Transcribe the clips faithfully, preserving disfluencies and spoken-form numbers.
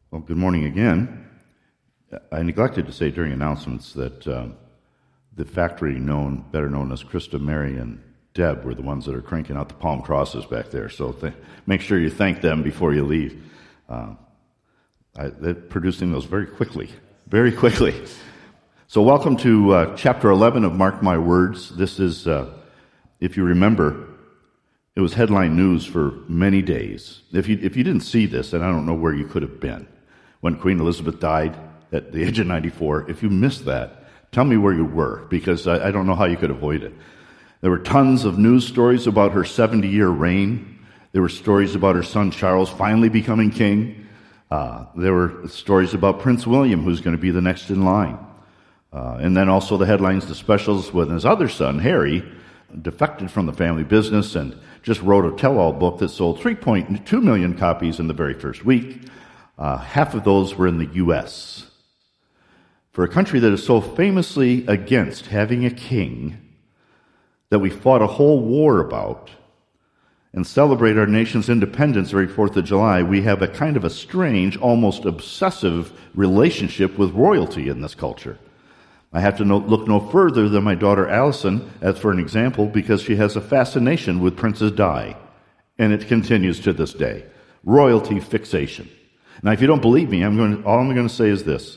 Well, good morning again. I neglected to say during announcements that uh, the factory known, better known as Krista, Mary, and Deb were the ones that are cranking out the palm crosses back there. So th- make sure you thank them before you leave. Uh, I, they're producing those very quickly, very quickly. So welcome to uh, chapter eleven of Mark My Words. This is, uh, if you remember, it was headline news for many days. If you if you didn't see this, then I don't know where you could have been. When Queen Elizabeth died at the age of ninety-four, if you missed that, tell me where you were, because I, I don't know how you could avoid it. There were tons of news stories about her seventy-year reign. There were stories about her son Charles finally becoming king. Uh, there were stories about Prince William, who's going to be the next in line. Uh, and then also the headlines, the specials with his other son, Harry, defected from the family business and just wrote a tell-all book that sold three point two million copies in the very first week. Uh, half of those were in the U S For a country that is so famously against having a king that we fought a whole war about and celebrate our nation's independence every fourth of July, we have a kind of a strange, almost obsessive relationship with royalty in this culture. I have to no, look no further than my daughter Allison, as for an example, because she has a fascination with Princess Di, and it continues to this day. Royalty fixation. Now, if you don't believe me, I'm going to, all I'm going to say is this.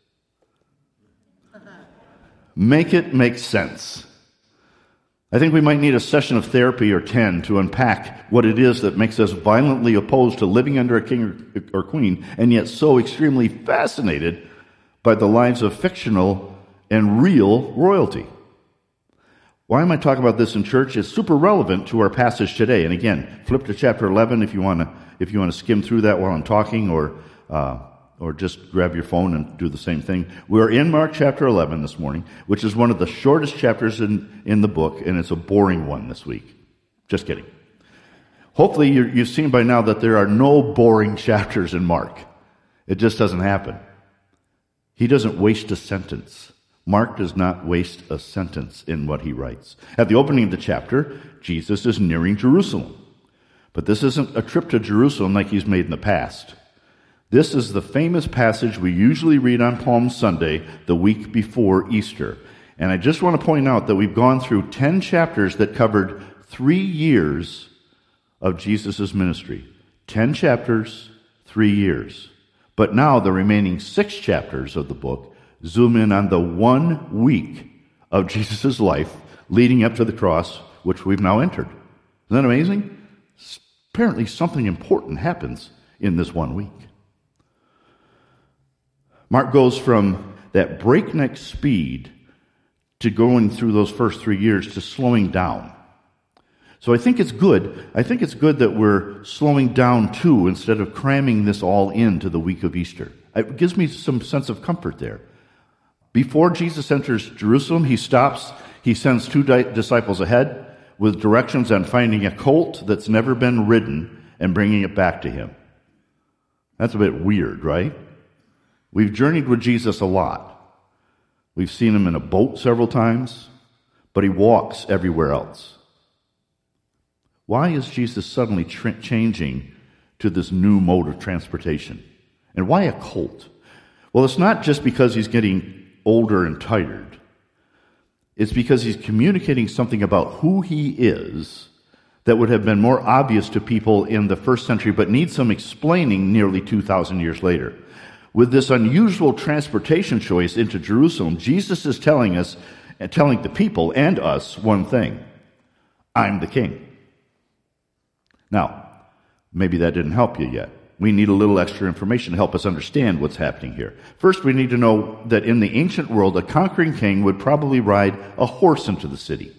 Make it make sense. I think we might need a session of therapy or ten to unpack what it is that makes us violently opposed to living under a king or, or queen, and yet so extremely fascinated by the lives of fictional and real royalty. Why am I talking about this in church? It's super relevant to our passage today. And again, flip to chapter eleven if you want to if you want to skim through that while I'm talking, or uh, or just grab your phone and do the same thing. We're in Mark chapter eleven this morning, which is one of the shortest chapters in, in the book, and it's a boring one this week. Just kidding. Hopefully you're, you've seen by now that there are no boring chapters in Mark. It just doesn't happen. He doesn't waste a sentence. Mark does not waste a sentence in what he writes. At the opening of the chapter, Jesus is nearing Jerusalem. But this isn't a trip to Jerusalem like he's made in the past. This is the famous passage we usually read on Palm Sunday, the week before Easter. And I just want to point out that we've gone through ten chapters that covered three years of Jesus' ministry. Ten chapters, three years. But now the remaining six chapters of the book zoom in on the one week of Jesus' life leading up to the cross, which we've now entered. Isn't that amazing? Apparently something important happens in this one week. Mark goes from that breakneck speed to going through those first three years to slowing down. So I think it's good. I think it's good that we're slowing down too, instead of cramming this all into the week of Easter. It gives me some sense of comfort there. Before Jesus enters Jerusalem, he stops. He sends two di- disciples ahead with directions on finding a colt that's never been ridden and bringing it back to him. That's a bit weird, right? We've journeyed with Jesus a lot. We've seen him in a boat several times, but he walks everywhere else. Why is Jesus suddenly tra- changing to this new mode of transportation? And why a colt? Well, it's not just because he's getting older and tired. It's because he's communicating something about who he is that would have been more obvious to people in the first century, but needs some explaining nearly two thousand years later. With this unusual transportation choice into Jerusalem, Jesus is telling us, and telling the people and us one thing: I'm the king. Now, maybe that didn't help you yet. We need a little extra information to help us understand what's happening here. First, we need to know that in the ancient world, a conquering king would probably ride a horse into the city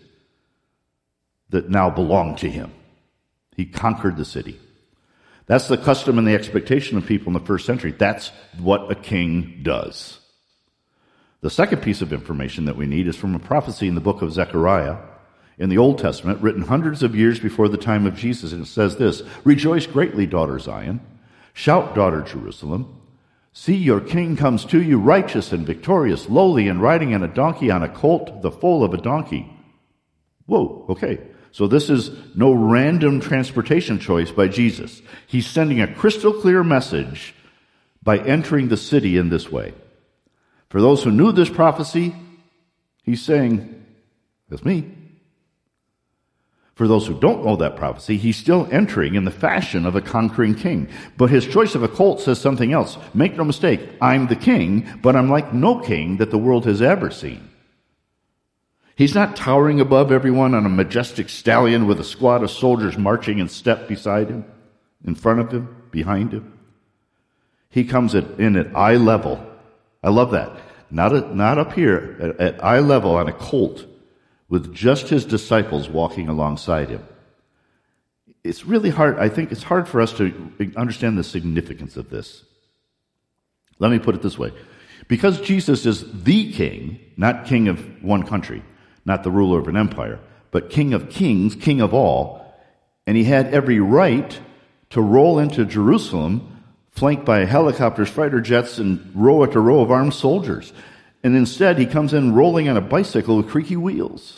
that now belonged to him. He conquered the city. That's the custom and the expectation of people in the first century. That's what a king does. The second piece of information that we need is from a prophecy in the book of Zechariah in the Old Testament, written hundreds of years before the time of Jesus. And it says this: "Rejoice greatly, daughter Zion. Shout, daughter Jerusalem. See, your king comes to you, righteous and victorious, lowly and riding on a donkey, on a colt, the foal of a donkey." Whoa, okay. So this is no random transportation choice by Jesus. He's sending a crystal clear message by entering the city in this way. For those who knew this prophecy, he's saying, that's me. For those who don't know that prophecy, he's still entering in the fashion of a conquering king. But his choice of a colt says something else. Make no mistake, I'm the king, but I'm like no king that the world has ever seen. He's not towering above everyone on a majestic stallion with a squad of soldiers marching in step beside him, in front of him, behind him. He comes at, in at eye level. I love that. Not, a, not up here, at, at eye level on a colt, with just his disciples walking alongside him. It's really hard, I think it's hard for us to understand the significance of this. Let me put it this way. Because Jesus is the king, not king of one country, not the ruler of an empire, but king of kings, king of all, and he had every right to roll into Jerusalem, flanked by helicopters, fighter jets, and row after row of armed soldiers. And instead, he comes in rolling on a bicycle with creaky wheels.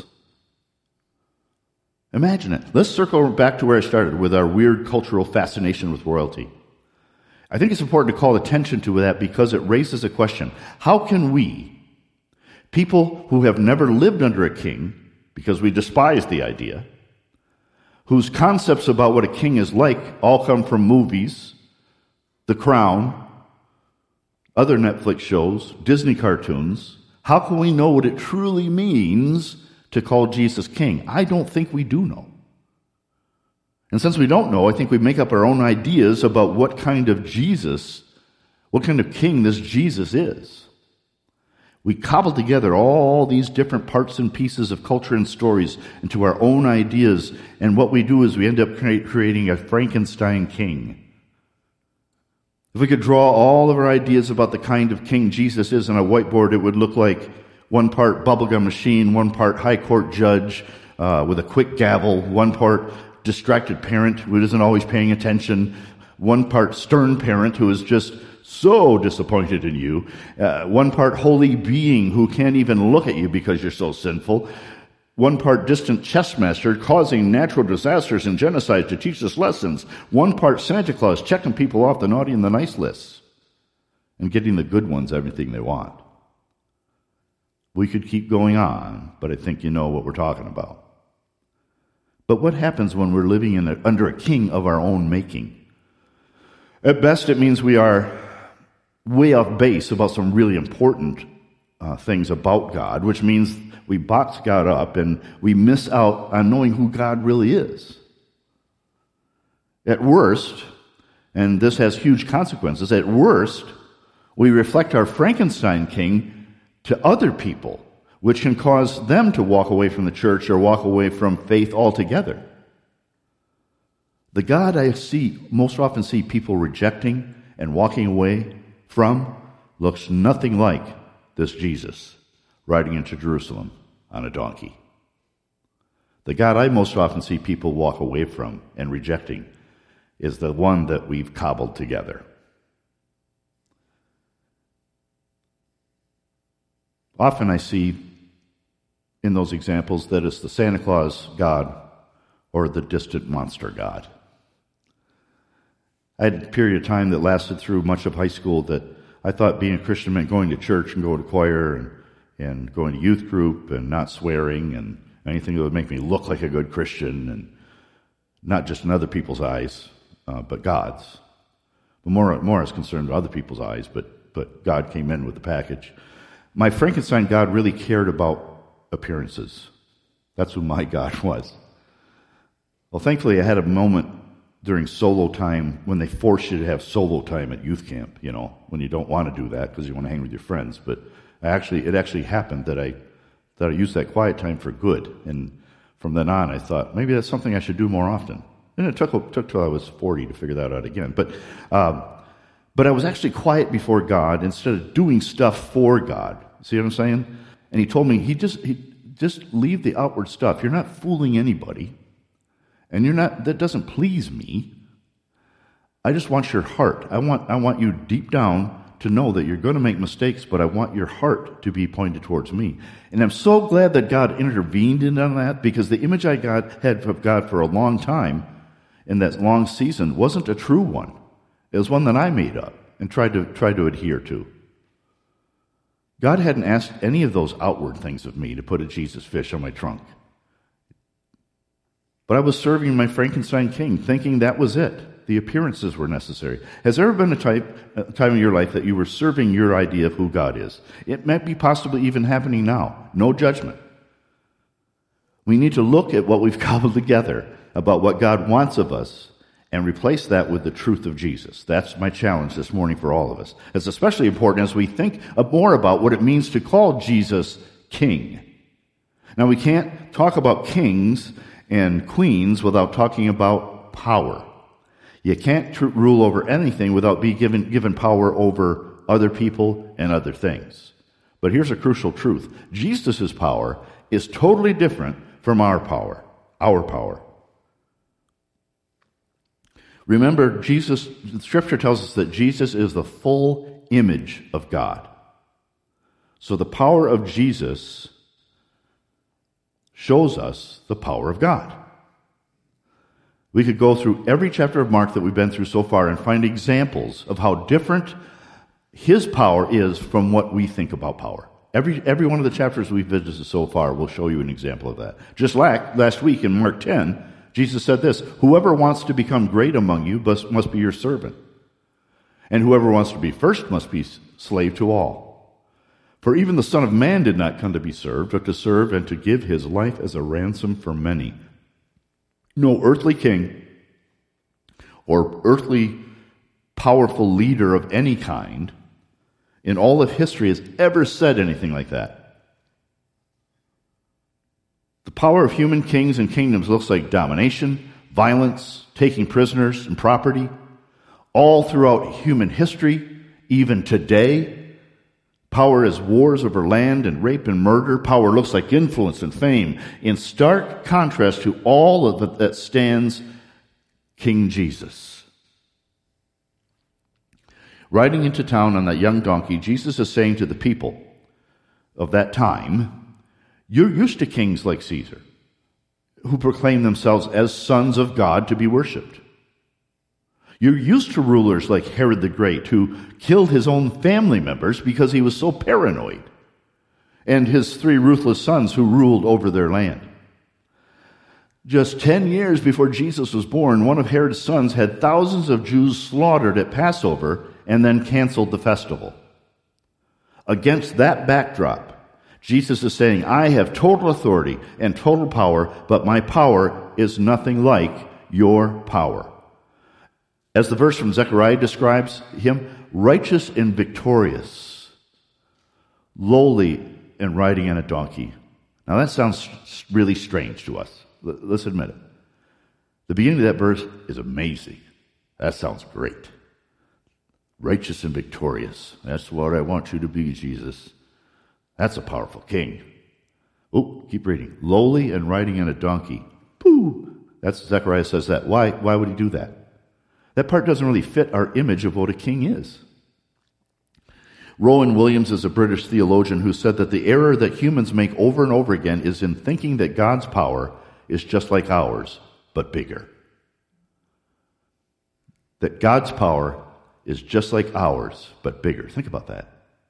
Imagine it. Let's circle back to where I started with our weird cultural fascination with royalty. I think it's important to call attention to that because it raises a question. How can we, people who have never lived under a king, because we despise the idea, whose concepts about what a king is like all come from movies, The Crown, other Netflix shows, Disney cartoons, how can we know what it truly means to call Jesus king? I don't think we do know. And since we don't know, I think we make up our own ideas about what kind of Jesus, what kind of king this Jesus is. We cobble together all these different parts and pieces of culture and stories into our own ideas, and what we do is we end up creating a Frankenstein king. If we could draw all of our ideas about the kind of king Jesus is on a whiteboard, it would look like one part bubblegum machine, one part high court judge uh, with a quick gavel, one part distracted parent who isn't always paying attention, one part stern parent who is just so disappointed in you, uh, one part holy being who can't even look at you because you're so sinful, one part distant chess master causing natural disasters and genocide to teach us lessons, one part Santa Claus checking people off the naughty and the nice lists and getting the good ones everything they want. We could keep going on, but I think you know what we're talking about. But what happens when we're living in a, under a king of our own making? At best, it means we are way off base about some really important uh, things about God, which means we box God up and we miss out on knowing who God really is. At worst, and this has huge consequences, at worst, we reflect our Frankenstein king to other people, which can cause them to walk away from the church or walk away from faith altogether. The God I see, most often see people rejecting and walking away from looks nothing like this Jesus riding into Jerusalem on a donkey. The God I most often see people walk away from and rejecting is the one that we've cobbled together. Often I see in those examples that it's the Santa Claus God or the distant monster God. I had a period of time that lasted through much of high school that I thought being a Christian meant going to church and going to choir and, and going to youth group and not swearing and anything that would make me look like a good Christian, and not just in other people's eyes, uh, but God's. But more, more I was concerned with other people's eyes, but, but God came in with the package. My Frankenstein God really cared about appearances. That's who my God was. Well, thankfully, I had a moment during solo time when they force you to have solo time at youth camp, you know, when you don't want to do that because you want to hang with your friends. But I actually, it actually happened that I that I used that quiet time for good. And from then on, I thought, maybe that's something I should do more often. And it took took till I was forty to figure that out again. But um, but I was actually quiet before God instead of doing stuff for God. See what I'm saying? And he told me, he just he just leave the outward stuff. You're not fooling anybody. And you're not, that doesn't please me. I just want your heart. I want I want you deep down to know that you're going to make mistakes, but I want your heart to be pointed towards me. And I'm so glad that God intervened in on that, because the image I got, had of God for a long time in that long season wasn't a true one. It was one that I made up. and tried to, tried to adhere to. God hadn't asked any of those outward things of me to put a Jesus fish on my trunk. But I was serving my Frankenstein king, thinking that was it. The appearances were necessary. Has there ever been a, type, a time in your life that you were serving your idea of who God is? It might be possibly even happening now. No judgment. We need to look at what we've cobbled together about what God wants of us and replace that with the truth of Jesus. That's my challenge this morning for all of us. It's especially important as we think more about what it means to call Jesus King. Now, we can't talk about kings and queens without talking about power. You can't tr- rule over anything without being given, given power over other people and other things. But here's a crucial truth. Jesus' power is totally different from our power, our power. Remember, Jesus, the Scripture tells us that Jesus is the full image of God. So the power of Jesus shows us the power of God. We could go through every chapter of Mark that we've been through so far and find examples of how different his power is from what we think about power. Every every one of the chapters we've visited so far will show you an example of that. Just like last week in Mark ten, Jesus said this, "Whoever wants to become great among you must, must be your servant. And whoever wants to be first must be slave to all. For even the Son of Man did not come to be served, but to serve and to give his life as a ransom for many." No earthly king or earthly powerful leader of any kind in all of history has ever said anything like that. The power of human kings and kingdoms looks like domination, violence, taking prisoners and property, all throughout human history, even today. Power is wars over land and rape and murder. Power looks like influence and fame, in stark contrast to all of it that stands King Jesus. Riding into town on that young donkey, Jesus is saying to the people of that time, "You're used to kings like Caesar, who proclaim themselves as sons of God to be worshipped. You're used to rulers like Herod the Great, who killed his own family members because he was so paranoid, and his three ruthless sons who ruled over their land. Just ten years before Jesus was born, one of Herod's sons had thousands of Jews slaughtered at Passover and then canceled the festival. Against that backdrop, Jesus is saying, I have total authority and total power, but my power is nothing like your power. As the verse from Zechariah describes him, righteous and victorious, lowly and riding on a donkey. Now that sounds really strange to us. Let's admit it. The beginning of that verse is amazing. That sounds great. Righteous and victorious. That's what I want you to be, Jesus. That's a powerful king. Oh, keep reading. Lowly and riding on a donkey. Pooh! That's Zechariah says that. Why? Why would he do that? That part doesn't really fit our image of what a king is. Rowan Williams is a British theologian who said that the error that humans make over and over again is in thinking that God's power is just like ours, but bigger. That God's power is just like ours, but bigger. Think about that.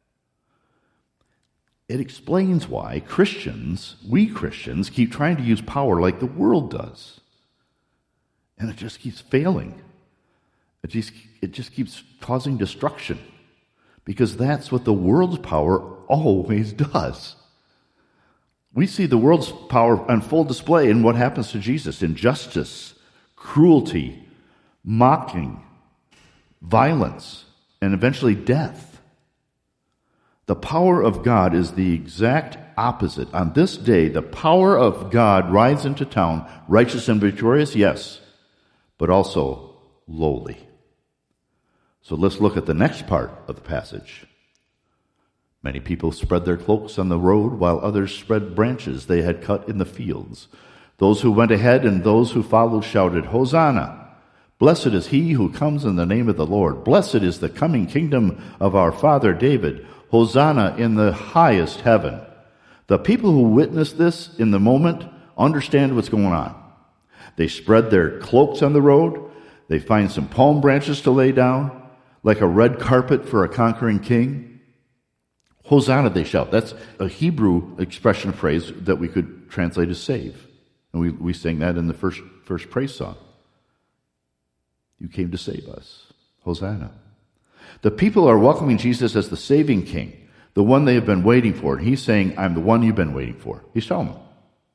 It explains why Christians, we Christians, keep trying to use power like the world does. And it just keeps failing. It just, it just keeps causing destruction. Because that's what the world's power always does. We see the world's power on full display in what happens to Jesus. Injustice, cruelty, mocking, violence, and eventually death. The power of God is the exact opposite. On this day, the power of God rides into town, righteous and victorious, yes, but also lowly. So let's look at the next part of the passage. Many people spread their cloaks on the road, while others spread branches they had cut in the fields. Those who went ahead and those who followed shouted, Hosanna! Blessed is he who comes in the name of the Lord. Blessed is the coming kingdom of our father David. Hosanna in the highest heaven. The people who witness this in the moment understand what's going on. They spread their cloaks on the road. They find some palm branches to lay down. like a red carpet for a conquering king? Hosanna, they shout. That's a Hebrew expression phrase that we could translate as save. And we, we sing that in the first, first praise song. You came to save us. Hosanna. The people are welcoming Jesus as the saving king, the one they have been waiting for. And he's saying, I'm the one you've been waiting for. He's telling them.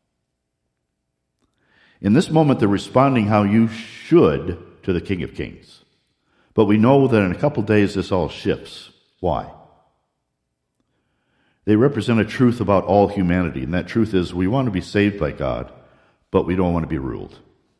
In this moment, they're responding how you should to the King of Kings. But we know that in a couple days, this all shifts. Why? They represent a truth about all humanity, and that truth is we want to be saved by God, but we don't want to be ruled.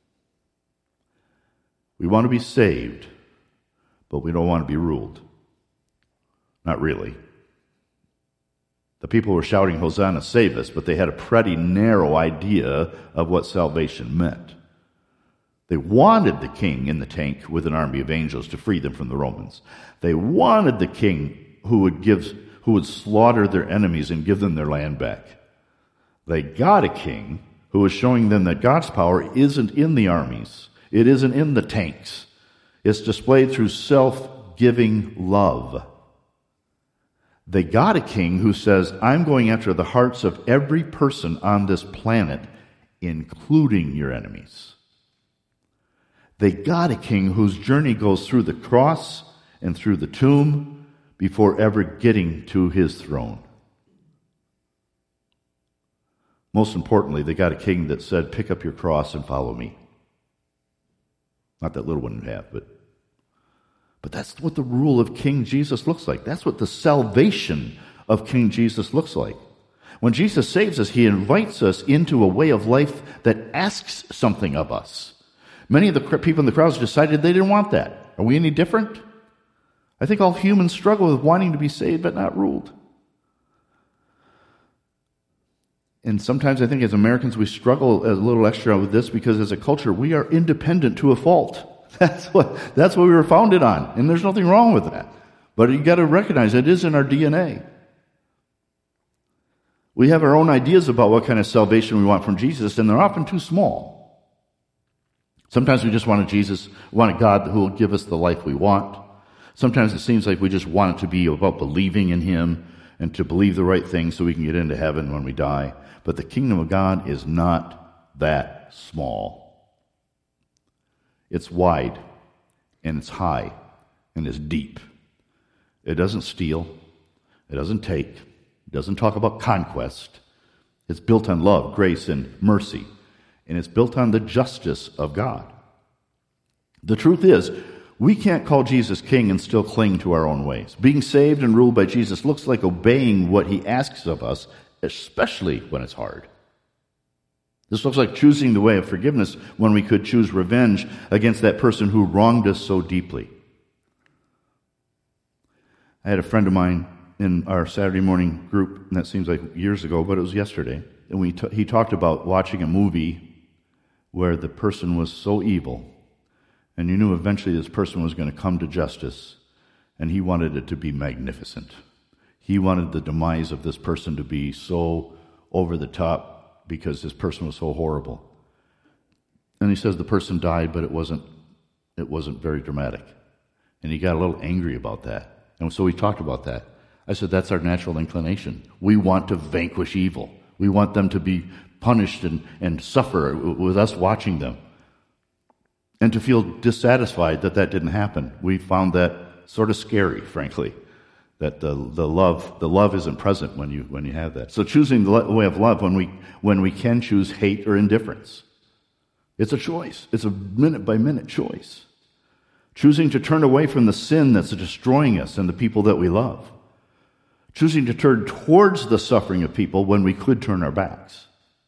We want to be saved, but we don't want to be ruled. Not really. The people were shouting, Hosanna, save us, but they had a pretty narrow idea of what salvation meant. They wanted the king in the tank with an army of angels to free them from the Romans. They wanted the king who would give, who would slaughter their enemies and give them their land back. They got a king who was showing them that God's power isn't in the armies. It isn't in the tanks. It's displayed through self-giving love. They got a king who says, I'm going after the hearts of every person on this planet, including your enemies. They got a king whose journey goes through the cross and through the tomb before ever getting to his throne. Most importantly, they got a king that said, pick up your cross and follow me. Not that little one would have, but But that's what the rule of King Jesus looks like. That's what the salvation of King Jesus looks like. When Jesus saves us, he invites us into a way of life that asks something of us. Many of the people in the crowds decided they didn't want that. Are we any different? I think all humans struggle with wanting to be saved but not ruled. And sometimes I think as Americans we struggle a little extra with this because as a culture we are independent to a fault. That's what, that's what we were founded on, and there's nothing wrong with that. But you got to recognize it is in our D N A. We have our own ideas about what kind of salvation we want from Jesus, and they're often too small. Sometimes we just want a Jesus, want a God who will give us the life we want. Sometimes it seems like we just want it to be about believing in him and to believe the right things so we can get into heaven when we die. But the kingdom of God is not that small. It's wide, and it's high, and it's deep. It doesn't steal. It doesn't take. It doesn't talk about conquest. It's built on love, grace, and mercy. And it's built on the justice of God. The truth is, we can't call Jesus king and still cling to our own ways. Being saved and ruled by Jesus looks like obeying what he asks of us, especially when it's hard. This looks like choosing the way of forgiveness when we could choose revenge against that person who wronged us so deeply. I had a friend of mine in our Saturday morning group, and that seems like years ago, but it was yesterday, and we t- he talked about watching a movie where the person was so evil, and you knew eventually this person was going to come to justice, and he wanted it to be magnificent. He wanted the demise of this person to be so over the top, because this person was so horrible. And he says the person died, but it wasn't it wasn't very dramatic. And he got a little angry about that. And so we talked about that. I said, that's our natural inclination. We want to vanquish evil. We want them to be punished and, and suffer with us watching them. And to feel dissatisfied that that didn't happen. We found that sort of scary, frankly. That the the love the love isn't present when you when you have that. So choosing the way of love when we when we can choose hate or indifference, it's a choice. It's a minute by minute choice. Choosing to turn away from the sin that's destroying us and the people that we love. Choosing to turn towards the suffering of people when we could turn our backs.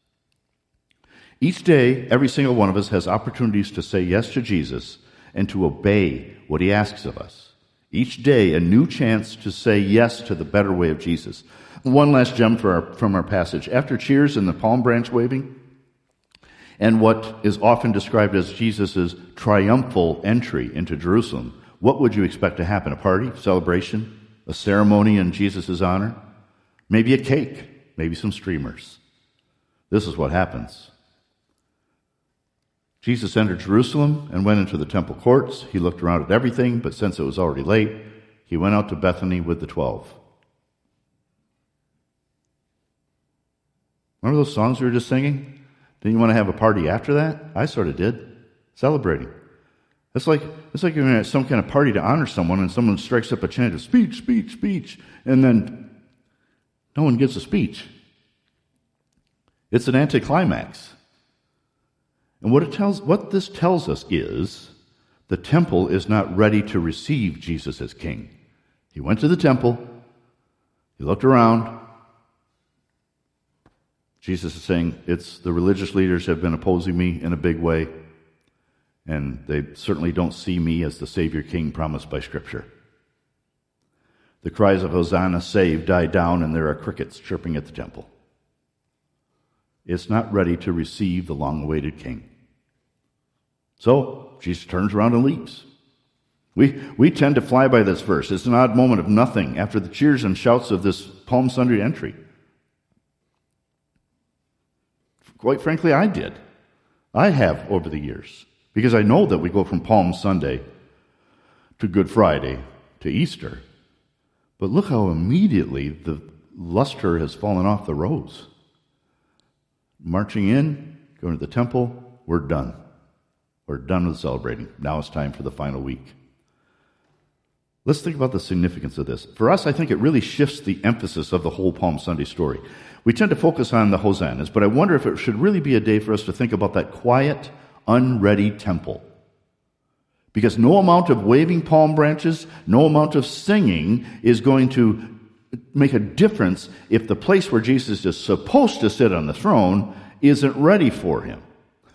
Each day, every single one of us has opportunities to say yes to Jesus and to obey what he asks of us. Each day, a new chance to say yes to the better way of Jesus. One last gem for our, from our passage. After cheers and the palm branch waving, and what is often described as Jesus' triumphal entry into Jerusalem, what would you expect to happen? A party, celebration, a ceremony in Jesus' honor? Maybe a cake, maybe some streamers. This is what happens. Jesus entered Jerusalem and went into the temple courts. He looked around at everything, but since it was already late, he went out to Bethany with the twelve. Remember those songs we were just singing? Didn't you want to have a party after that? I sort of did. Celebrating. It's like it's like you're at some kind of party to honor someone and someone strikes up a chant of speech, speech, speech, and then no one gets a speech. It's an anticlimax. And what it tells what this tells us is the temple is not ready to receive Jesus as king. He went to the temple, he looked around. Jesus is saying, it's the religious leaders have been opposing me in a big way, and they certainly don't see me as the Savior King promised by Scripture. The cries of Hosanna, save, died down, and there are crickets chirping at the temple. It's not ready to receive the long-awaited King. So, Jesus turns around and leaves. We, we tend to fly by this verse. It's an odd moment of nothing after the cheers and shouts of this Palm Sunday entry. Quite frankly, I did. I have over the years. Because I know that we go from Palm Sunday to Good Friday to Easter. But look how immediately the luster has fallen off the rose. Marching in, going to the temple, we're done. We're done with celebrating. Now it's time for the final week. Let's think about the significance of this. For us, I think it really shifts the emphasis of the whole Palm Sunday story. We tend to focus on the hosannas, but I wonder if it should really be a day for us to think about that quiet, unready temple. Because no amount of waving palm branches, no amount of singing is going to make a difference if the place where Jesus is supposed to sit on the throne isn't ready for him.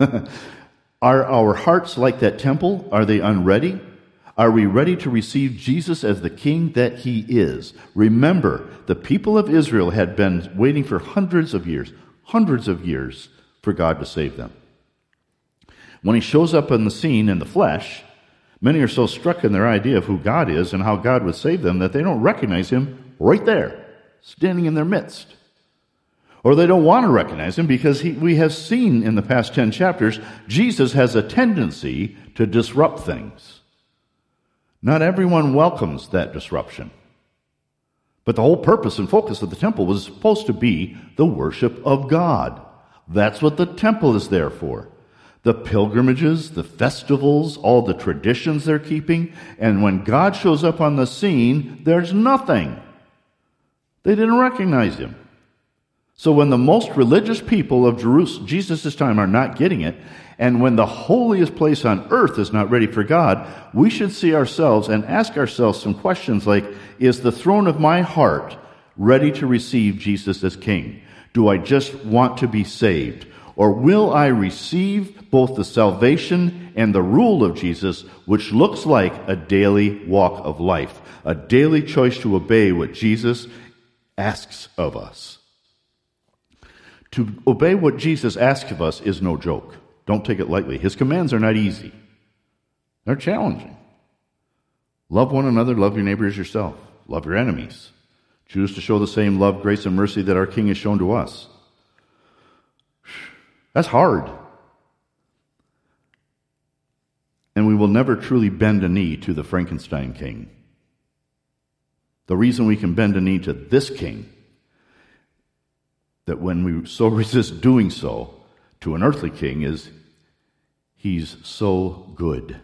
Are our hearts like that temple? Are they unready? Are we ready to receive Jesus as the King that he is? Remember, the people of Israel had been waiting for hundreds of years, hundreds of years for God to save them. When he shows up on the scene in the flesh, many are so struck in their idea of who God is and how God would save them that they don't recognize him right there, standing in their midst. Or they don't want to recognize him because he, we have seen in the past ten chapters, Jesus has a tendency to disrupt things. Not everyone welcomes that disruption. But the whole purpose and focus of the temple was supposed to be the worship of God. That's what the temple is there for. The pilgrimages, the festivals, all the traditions they're keeping. And when God shows up on the scene, there's nothing. They didn't recognize him. So when the most religious people of Jerusalem, Jesus' time, are not getting it, and when the holiest place on earth is not ready for God, we should see ourselves and ask ourselves some questions like, is the throne of my heart ready to receive Jesus as King? Do I just want to be saved? Or will I receive both the salvation and the rule of Jesus, which looks like a daily walk of life, a daily choice to obey what Jesus asks of us? To obey what Jesus asks of us is no joke. Don't take it lightly. His commands are not easy. They're challenging. Love one another, love your neighbor as yourself. Love your enemies. Choose to show the same love, grace, and mercy that our King has shown to us. That's hard. And we will never truly bend a knee to the Frankenstein king. The reason we can bend a knee to this king, that when we so resist doing so to an earthly king, is he's so good.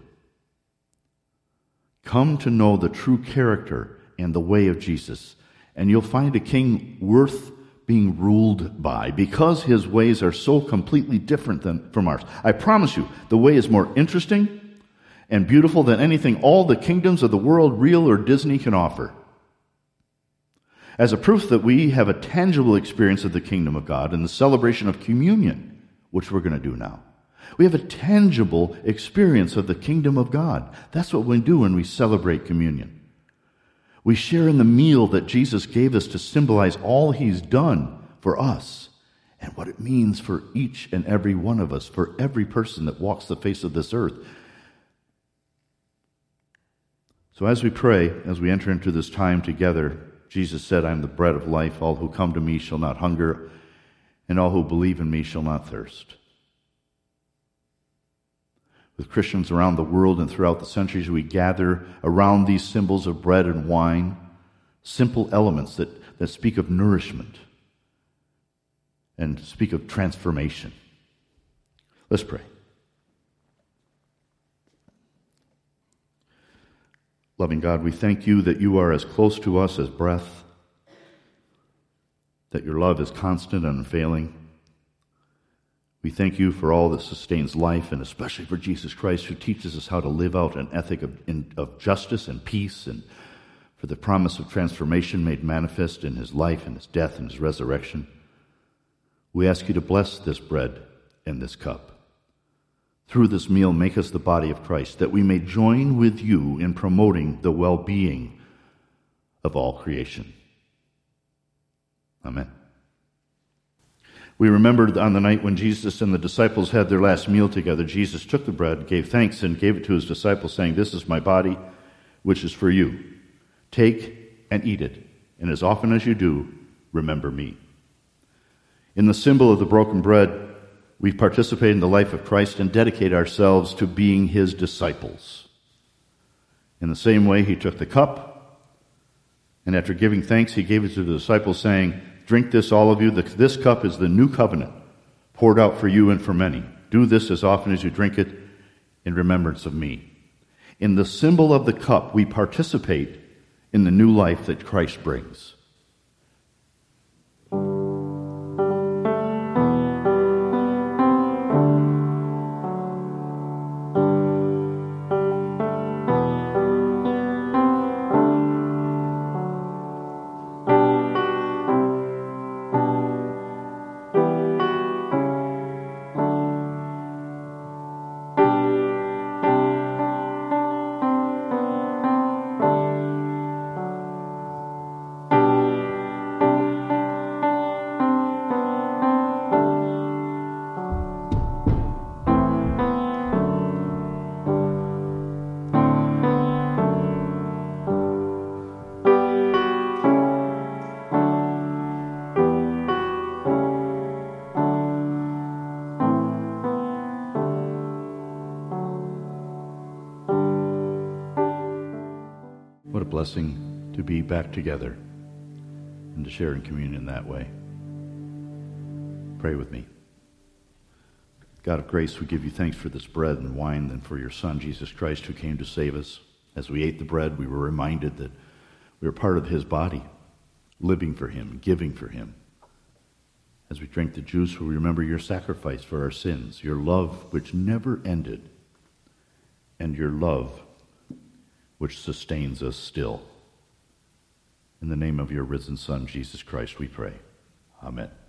Come to know the true character and the way of Jesus, and you'll find a king worth being ruled by, because his ways are so completely different than from ours. I promise you, the way is more interesting and beautiful than anything all the kingdoms of the world, real or Disney, can offer. As a proof that we have a tangible experience of the kingdom of God in the celebration of communion, which we're going to do now. We have a tangible experience of the kingdom of God. That's what we do when we celebrate communion. We share in the meal that Jesus gave us to symbolize all he's done for us and what it means for each and every one of us, for every person that walks the face of this earth. So as we pray, as we enter into this time together, Jesus said, I am the bread of life. All who come to me shall not hunger, and all who believe in me shall not thirst. With Christians around the world and throughout the centuries, we gather around these symbols of bread and wine, simple elements that, that speak of nourishment and speak of transformation. Let's pray. Loving God, we thank you that you are as close to us as breath, that your love is constant and unfailing. We thank you for all that sustains life, and especially for Jesus Christ, who teaches us how to live out an ethic of, in, of justice and peace, and for the promise of transformation made manifest in his life and his death and his resurrection. We ask you to bless this bread and this cup. Through this meal, make us the body of Christ, that we may join with you in promoting the well-being of all creation. Amen. We remembered on the night when Jesus and the disciples had their last meal together, Jesus took the bread, gave thanks, and gave it to his disciples, saying, "This is my body, which is for you. Take and eat it, and as often as you do, remember me." In the symbol of the broken bread, we participate in the life of Christ and dedicate ourselves to being his disciples. In the same way, he took the cup, and after giving thanks, he gave it to the disciples, saying, "Drink this, all of you. This cup is the new covenant, poured out for you and for many. Do this as often as you drink it in remembrance of me." In the symbol of the cup, we participate in the new life that Christ brings. What a blessing to be back together and to share in communion that way. Pray with me. God of grace, we give you thanks for this bread and wine and for your Son, Jesus Christ, who came to save us. As we ate the bread, we were reminded that we are part of his body, living for him, giving for him. As we drink the juice, we remember your sacrifice for our sins, your love which never ended, and your love which sustains us still. In the name of your risen Son, Jesus Christ, we pray. Amen.